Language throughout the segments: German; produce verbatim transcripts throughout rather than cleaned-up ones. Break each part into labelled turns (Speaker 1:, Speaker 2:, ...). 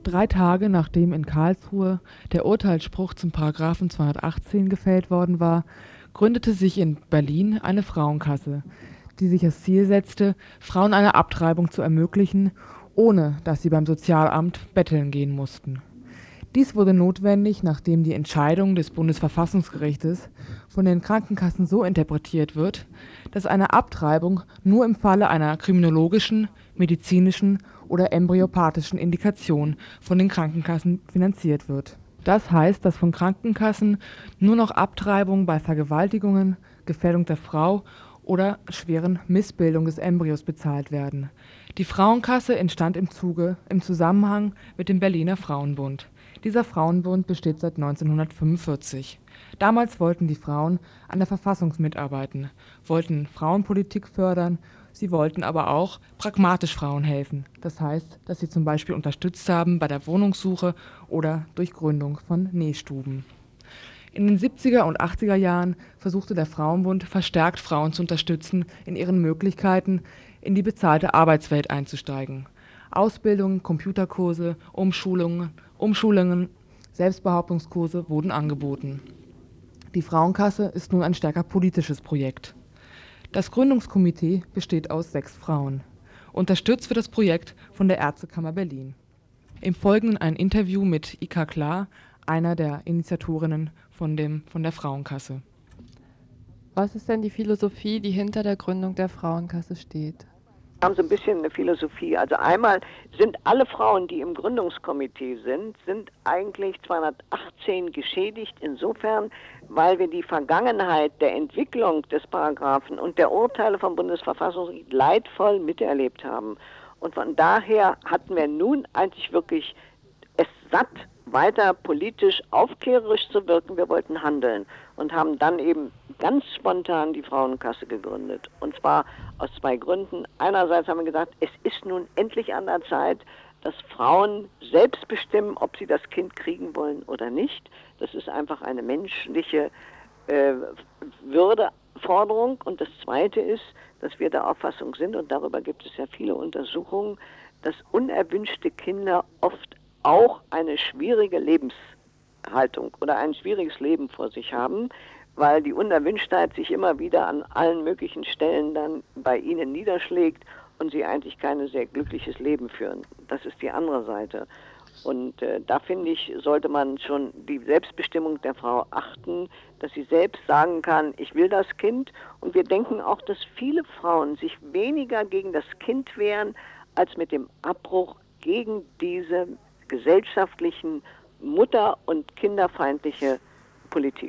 Speaker 1: Drei Tage nachdem in Karlsruhe der Urteilsspruch zum Paragraphen zweihundertachtzehn gefällt worden war, gründete sich in Berlin eine Frauenkasse, die sich als Ziel setzte, Frauen eine Abtreibung zu ermöglichen, ohne dass sie beim Sozialamt betteln gehen mussten. Dies wurde notwendig, nachdem die Entscheidung des Bundesverfassungsgerichtes von den Krankenkassen so interpretiert wird, dass eine Abtreibung nur im Falle einer kriminologischen, medizinischen oder embryopathischen Indikation von den Krankenkassen finanziert wird. Das heißt, dass von Krankenkassen nur noch Abtreibungen bei Vergewaltigungen, Gefährdung der Frau oder schweren Missbildung des Embryos bezahlt werden. Die Frauenkasse entstand im Zuge im Zusammenhang mit dem Berliner Frauenbund. Dieser Frauenbund besteht seit neunzehnhundertfünfundvierzig. Damals wollten die Frauen an der Verfassung mitarbeiten, wollten Frauenpolitik fördern, sie wollten aber auch pragmatisch Frauen helfen. Das heißt, dass sie zum Beispiel unterstützt haben bei der Wohnungssuche oder durch Gründung von Nähstuben. In den siebziger und achtziger Jahren versuchte der Frauenbund verstärkt Frauen zu unterstützen, in ihren Möglichkeiten in die bezahlte Arbeitswelt einzusteigen. Ausbildungen, Computerkurse, Umschulungen, Umschulungen, Selbstbehauptungskurse wurden angeboten. Die Frauenkasse ist nun ein stärker politisches Projekt. Das Gründungskomitee besteht aus sechs Frauen. Unterstützt wird das Projekt von der Ärztekammer Berlin. Im Folgenden ein Interview mit Ika Klar, einer der Initiatorinnen von, dem, von der Frauenkasse.
Speaker 2: Was ist denn die Philosophie, die hinter der Gründung der Frauenkasse steht?
Speaker 3: Wir haben so ein bisschen eine Philosophie. Also einmal sind alle Frauen, die im Gründungskomitee sind, sind eigentlich zweihundertachtzehn geschädigt insofern, weil wir die Vergangenheit der Entwicklung des Paragraphen und der Urteile vom Bundesverfassungsgericht leidvoll miterlebt haben. Und von daher hatten wir nun eigentlich wirklich es satt, weiter politisch aufklärerisch zu wirken. Wir wollten handeln und haben dann eben ganz spontan die Frauenkasse gegründet. Und zwar aus zwei Gründen. Einerseits haben wir gesagt, es ist nun endlich an der Zeit, dass Frauen selbst bestimmen, ob sie das Kind kriegen wollen oder nicht. Das ist einfach eine menschliche äh, Würdeforderung. Und das Zweite ist, dass wir der Auffassung sind, und darüber gibt es ja viele Untersuchungen, dass unerwünschte Kinder oft auch eine schwierige Lebenshaltung oder ein schwieriges Leben vor sich haben, weil die Unerwünschtheit sich immer wieder an allen möglichen Stellen dann bei ihnen niederschlägt und sie eigentlich kein sehr glückliches Leben führen. Das ist die andere Seite. Und äh, da finde ich, sollte man schon die Selbstbestimmung der Frau achten, dass sie selbst sagen kann, ich will das Kind. Und wir denken auch, dass viele Frauen sich weniger gegen das Kind wehren, als mit dem Abbruch gegen diese gesellschaftlichen mutter- und kinderfeindliche Politik.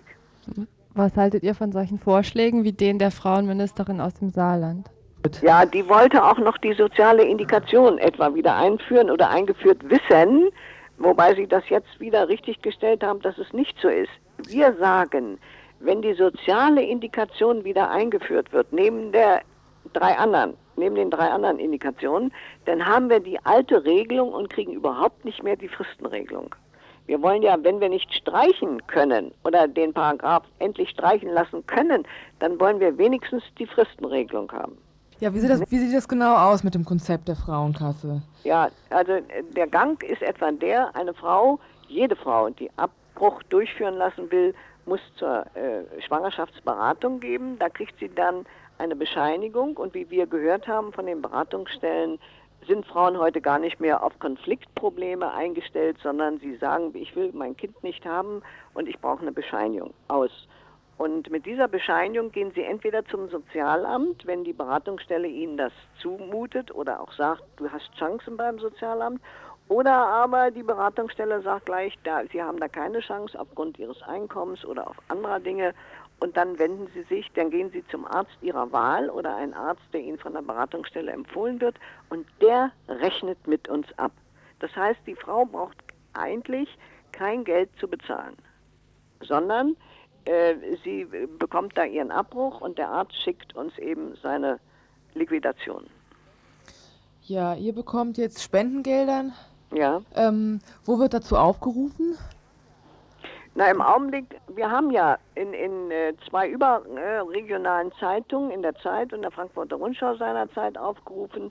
Speaker 2: Was haltet ihr von solchen Vorschlägen wie den der Frauenministerin aus dem Saarland?
Speaker 3: Ja, die wollte auch noch die soziale Indikation etwa wieder einführen oder eingeführt wissen, wobei sie das jetzt wieder richtig gestellt haben, dass es nicht so ist. Wir sagen, wenn die soziale Indikation wieder eingeführt wird, neben der drei anderen, neben den drei anderen Indikationen, dann haben wir die alte Regelung und kriegen überhaupt nicht mehr die Fristenregelung. Wir wollen ja, wenn wir nicht streichen können oder den Paragraph endlich streichen lassen können, dann wollen wir wenigstens die Fristenregelung haben.
Speaker 1: Ja, wie sieht das, wie sieht das genau aus mit dem Konzept der Frauenkasse?
Speaker 3: Ja, also der Gang ist etwa der, eine Frau, jede Frau, die Abbruch durchführen lassen will, muss zur äh, Schwangerschaftsberatung geben. Da kriegt sie dann eine Bescheinigung und wie wir gehört haben von den Beratungsstellen, sind Frauen heute gar nicht mehr auf Konfliktprobleme eingestellt, sondern sie sagen, ich will mein Kind nicht haben und ich brauche eine Bescheinigung aus. Und mit dieser Bescheinigung gehen sie entweder zum Sozialamt, wenn die Beratungsstelle ihnen das zumutet oder auch sagt, du hast Chancen beim Sozialamt, oder aber die Beratungsstelle sagt gleich, da, sie haben da keine Chance aufgrund ihres Einkommens oder auf anderer Dinge. Und dann wenden sie sich, dann gehen sie zum Arzt ihrer Wahl oder einen Arzt, der ihnen von der Beratungsstelle empfohlen wird und der rechnet mit uns ab. Das heißt, die Frau braucht eigentlich kein Geld zu bezahlen, sondern äh, sie bekommt da ihren Abbruch und der Arzt schickt uns eben seine Liquidation.
Speaker 1: Ja, ihr bekommt jetzt Spendengeldern.
Speaker 3: Ja.
Speaker 1: Ähm, wo wird dazu aufgerufen?
Speaker 3: Na, im Augenblick, wir haben ja in, in äh, zwei überregionalen äh, Zeitungen, in der Zeit und der Frankfurter Rundschau seinerzeit aufgerufen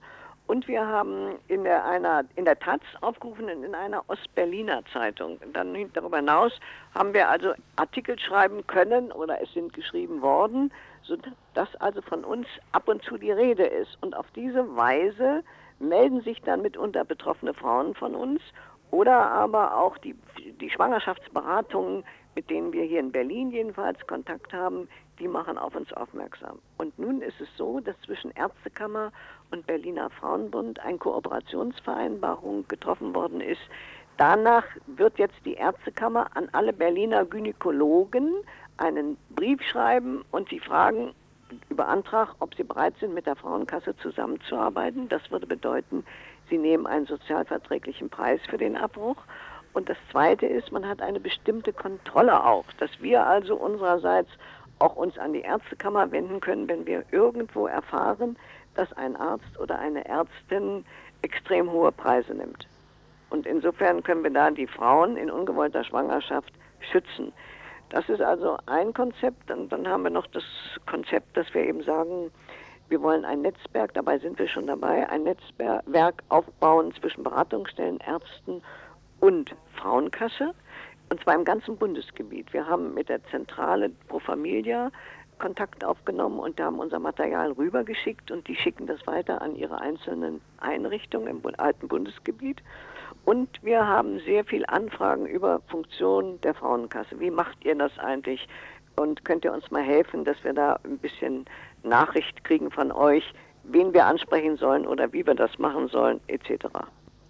Speaker 3: Und wir haben in der, einer, in der Taz aufgerufen, in einer Ostberliner Zeitung. Dann darüber hinaus haben wir also Artikel schreiben können oder es sind geschrieben worden, sodass also von uns ab und zu die Rede ist. Und auf diese Weise melden sich dann mitunter betroffene Frauen von uns oder aber auch die, die Schwangerschaftsberatungen, mit denen wir hier in Berlin jedenfalls Kontakt haben, die machen auf uns aufmerksam. Und nun ist es so, dass zwischen Ärztekammer und Berliner Frauenbund eine Kooperationsvereinbarung getroffen worden ist. Danach wird jetzt die Ärztekammer an alle Berliner Gynäkologen einen Brief schreiben und sie fragen über Antrag, ob sie bereit sind, mit der Frauenkasse zusammenzuarbeiten. Das würde bedeuten, sie nehmen einen sozialverträglichen Preis für den Abbruch. Und das Zweite ist, man hat eine bestimmte Kontrolle auch, dass wir also unsererseits auch uns an die Ärztekammer wenden können, wenn wir irgendwo erfahren, dass ein Arzt oder eine Ärztin extrem hohe Preise nimmt. Und insofern können wir da die Frauen in ungewollter Schwangerschaft schützen. Das ist also ein Konzept. Und dann haben wir noch das Konzept, dass wir eben sagen, wir wollen ein Netzwerk, dabei sind wir schon dabei, ein Netzwerk aufbauen zwischen Beratungsstellen, Ärzten und Frauenkasse. Und zwar im ganzen Bundesgebiet. Wir haben mit der Zentrale Pro Familia Kontakt aufgenommen und da haben unser Material rübergeschickt und die schicken das weiter an ihre einzelnen Einrichtungen im alten Bundesgebiet. Und wir haben sehr viel Anfragen über Funktionen der Frauenkasse. Wie macht ihr das eigentlich? Und könnt ihr uns mal helfen, dass wir da ein bisschen Nachricht kriegen von euch, wen wir ansprechen sollen oder wie wir das machen sollen, et cetera.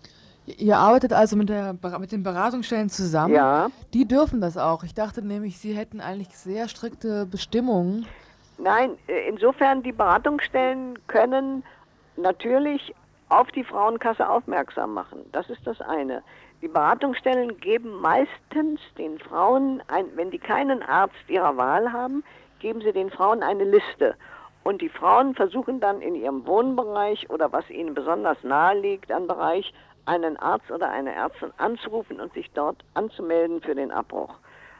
Speaker 1: Ihr arbeitet also mit, der, mit den Beratungsstellen zusammen?
Speaker 3: Ja.
Speaker 1: Die dürfen das auch. Ich dachte nämlich, sie hätten eigentlich sehr strikte Bestimmungen.
Speaker 3: Nein, insofern die Beratungsstellen können natürlich auf die Frauenkasse aufmerksam machen. Das ist das eine. Die Beratungsstellen geben meistens den Frauen, ein, wenn die keinen Arzt ihrer Wahl haben, geben sie den Frauen eine Liste. Und die Frauen versuchen dann in ihrem Wohnbereich oder was ihnen besonders nahe liegt an Bereich, einen Arzt oder eine Ärztin anzurufen und sich dort anzumelden für den Abbruch.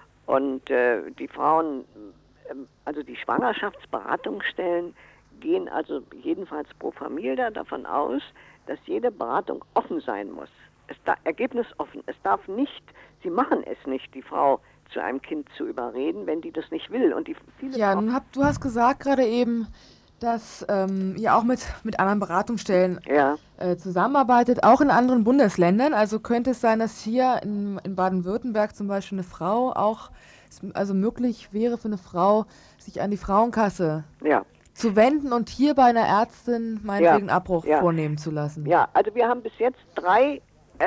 Speaker 3: Und äh, die Frauen, äh, also die Schwangerschaftsberatungsstellen gehen also jedenfalls pro Familie davon aus, dass jede Beratung offen sein muss. Es da, Ergebnis offen. Es darf nicht, sie machen es nicht, die Frau zu einem Kind zu überreden, wenn die das nicht will. Und die, viele
Speaker 1: ja,
Speaker 3: Frauen,
Speaker 1: nun hab, du hast gesagt gerade eben, dass ähm, ihr auch mit, mit anderen Beratungsstellen
Speaker 3: ja.
Speaker 1: äh, zusammenarbeitet, auch in anderen Bundesländern. Also könnte es sein, dass hier in, in Baden-Württemberg zum Beispiel eine Frau auch, also möglich wäre für eine Frau, sich an die Frauenkasse
Speaker 3: ja.
Speaker 1: zu wenden und hier bei einer Ärztin meinetwegen ja. Abbruch ja. vornehmen zu lassen.
Speaker 3: Ja, also wir haben bis jetzt drei äh,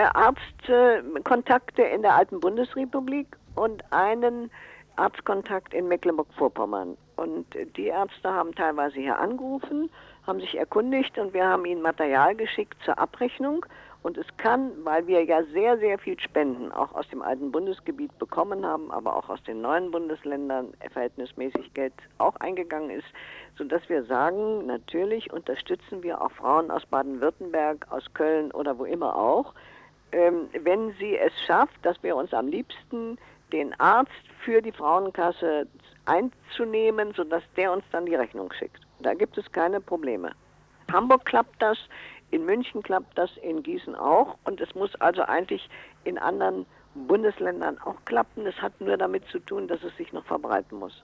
Speaker 3: Arztkontakte in der alten Bundesrepublik und einen Arztkontakt in Mecklenburg-Vorpommern. Und die Ärzte haben teilweise hier angerufen, haben sich erkundigt und wir haben ihnen Material geschickt zur Abrechnung. Und es kann, weil wir ja sehr, sehr viel Spenden auch aus dem alten Bundesgebiet bekommen haben, aber auch aus den neuen Bundesländern verhältnismäßig Geld auch eingegangen ist, sodass wir sagen, natürlich unterstützen wir auch Frauen aus Baden-Württemberg, aus Köln oder wo immer auch, ähm, wenn sie es schafft, dass wir uns am liebsten den Arzt für die Frauenkasse einzunehmen, sodass der uns dann die Rechnung schickt. Da gibt es keine Probleme. In Hamburg klappt das, in München klappt das, in Gießen auch und es muss also eigentlich in anderen Bundesländern auch klappen. Es hat nur damit zu tun, dass es sich noch verbreiten muss.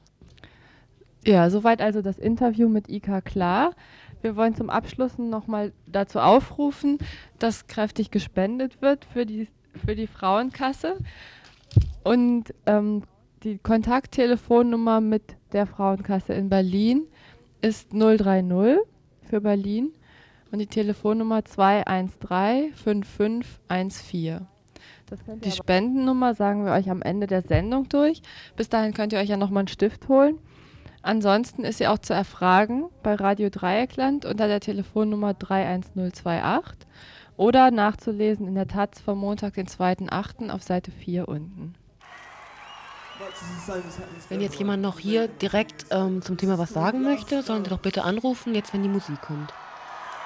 Speaker 2: Ja, soweit also das Interview mit Ika Klar. Wir wollen zum Abschluss nochmal dazu aufrufen, dass kräftig gespendet wird für die, für die Frauenkasse. Und ähm, die Kontakttelefonnummer mit der Frauenkasse in Berlin ist null drei null für Berlin und die Telefonnummer zwei eins drei fünf fünf eins vier. Das könnt ihr die Spendennummer sagen wir euch am Ende der Sendung durch. Bis dahin könnt ihr euch ja nochmal einen Stift holen. Ansonsten ist sie auch zu erfragen bei Radio Dreieckland unter der Telefonnummer drei eins null zwei acht oder nachzulesen in der Taz vom Montag, den zweiten achten auf Seite vier unten.
Speaker 4: Wenn jetzt jemand noch hier direkt ähm, zum Thema was sagen möchte, sollen Sie doch bitte anrufen, jetzt wenn die Musik kommt.